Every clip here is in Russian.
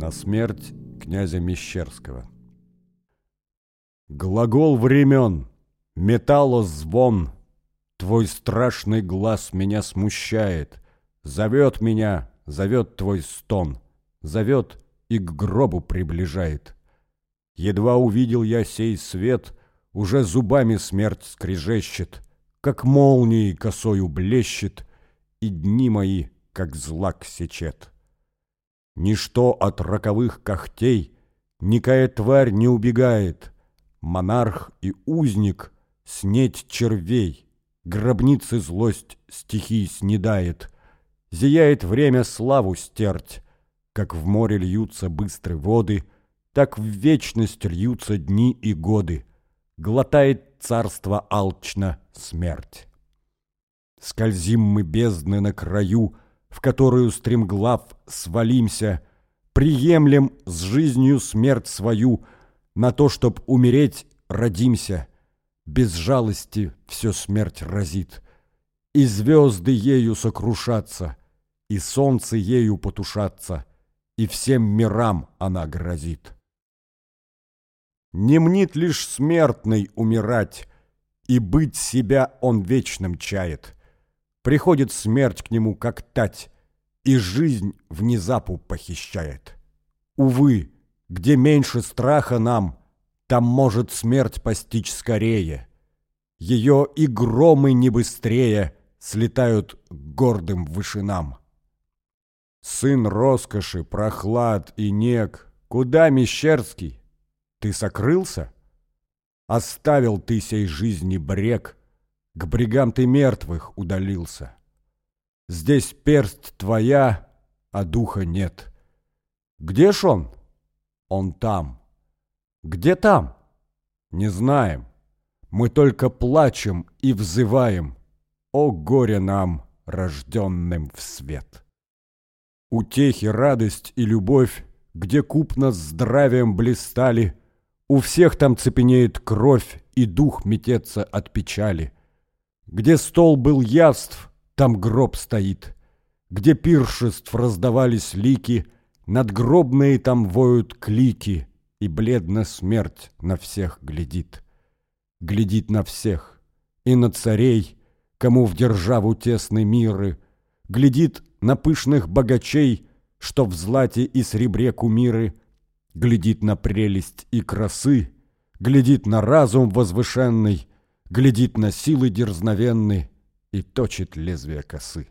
На смерть князя Мещерского. Глагол времен, металлозвон, твой страшный глаз меня смущает. Зовет меня, зовет твой стон, зовет и к гробу приближает. Едва увидел я сей свет, уже зубами смерть скрежещет, как молнией косою блещет, и дни мои, как злак сечет. Ничто от роковых когтей, никая тварь не убегает. Монарх и узник снеть червей, гробницы злость стихий снедает. Зияет время славу стерть, как в море льются быстрые воды, так в вечность льются дни и годы. Глотает царство алчно смерть. Скользим мы бездны на краю, в которую стремглав свалимся, приемлем с жизнью смерть свою, на то, чтоб умереть, родимся. Без жалости все смерть разит, и звезды ею сокрушатся, и солнце ею потушатся, и всем мирам она грозит. Не мнит лишь смертный умирать, и быть себя он вечным чает. Приходит смерть к нему, как тать, и жизнь внезапу похищает. Увы, где меньше страха нам, там может смерть постичь скорее. Ее и громы не быстрее слетают к гордым вышинам. Сын роскоши, прохлад и нег, куда, Мещерский? Ты сокрылся? Оставил ты сей жизни брег, к брегам ты мертвых удалился. Здесь персть твоя, а духа нет. Где ж он? Он там. Где там? Не знаем. Мы только плачем и взываем: о горе нам, рожденным в свет! Утехи, радость и любовь, где купно здравием блистали, у всех там цепенеет кровь, и дух метется от печали. Где стол был явств, там гроб стоит. Где пиршеств раздавались лики, надгробные там воют клики, и бледно смерть на всех глядит. Глядит на всех, и на царей, кому в державу тесны миры, глядит на пышных богачей, что в злате и сребре кумиры, глядит на прелесть и красы, глядит на разум возвышенный, глядит на силы дерзновенны и точит лезвие косы.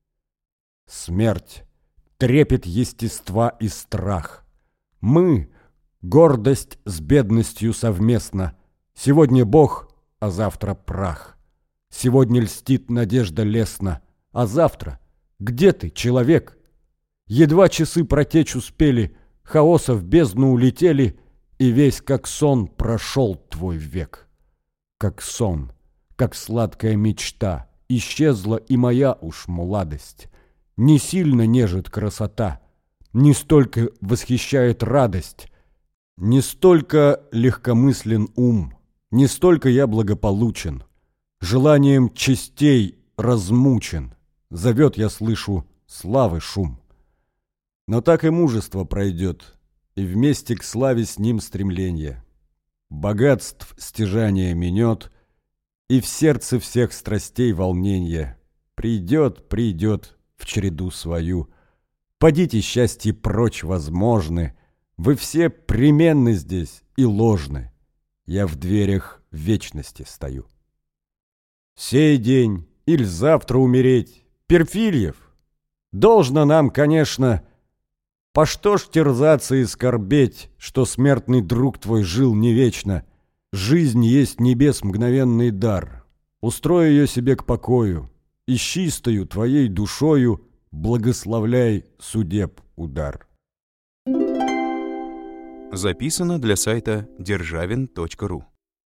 Смерть, трепет естества и страх. Мы — гордость с бедностью совместно. Сегодня Бог, а завтра прах. Сегодня льстит надежда лестно, а завтра где ты, человек? Едва часы протечь успели, хаоса в бездну улетели, и весь как сон прошел твой век. Как сон, как сладкая мечта, исчезла и моя уж молодость. Не сильно нежит красота, не столько восхищает радость, не столько легкомыслен ум, не столько я благополучен. Желанием честей размучен, зовет, я слышу, славы шум. Но так и мужество пройдет, и вместе к славе с ним стремление. Богатств стяжание минет, и в сердце всех страстей волнение. Придет, придет в череду свою. Подите, счастье прочь возможны, вы все пременны здесь и ложны. Я в дверях вечности стою. Сей день или завтра умереть, Перфильев, должно нам, конечно, по что ж терзаться и скорбеть, что смертный друг твой жил не вечно. Жизнь есть небес мгновенный дар. Устрой ее себе к покою, и чистою твоей душою благословляй судеб удар. Записано для сайта державин.ру.